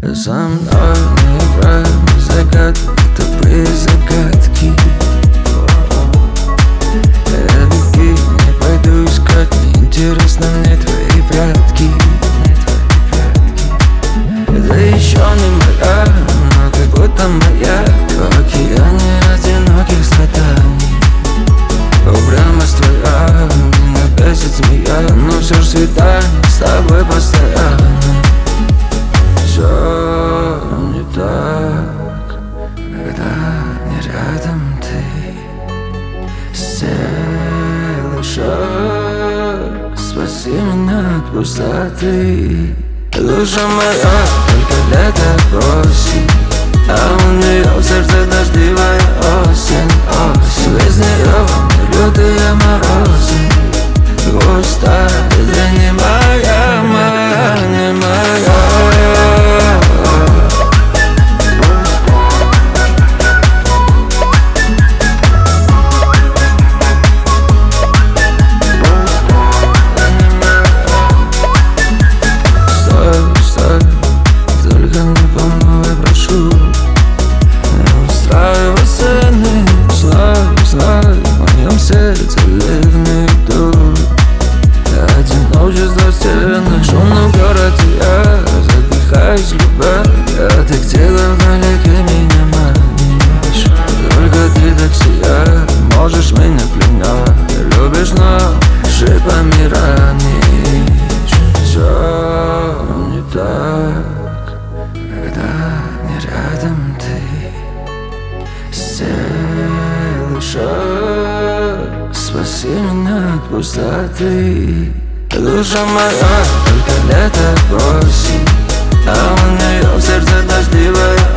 За мной не играй загадки, тупые загадки. Беги, не пойду искать, неинтересно мне твои прятки. Это еще не моя, но как будто моя. В океане одиноких страданий упрямость твоя, меня бесит змея. Но все ж свидание с тобой постоянно. Все не так, когда не рядом ты. Сделай шаг, спаси меня от пустоты. Душа моя, только лето осень, а у нее в сердце дождливая осень. Без нее лютые морозы, густая, ты не моя, моя, не моя. Сердце ливный дух, одиночество в стенах, шумно в городе я задыхаюсь, любя. Ты где-то вдалеке меня манишь, только ты так сияешь, можешь меня пленять. Любишь, но шипами ранишь. Все не так, когда не рядом ты. Сделай шаг, спаси меня от пустоты. Душа моя, только лето осень, а у нее в сердце дождливая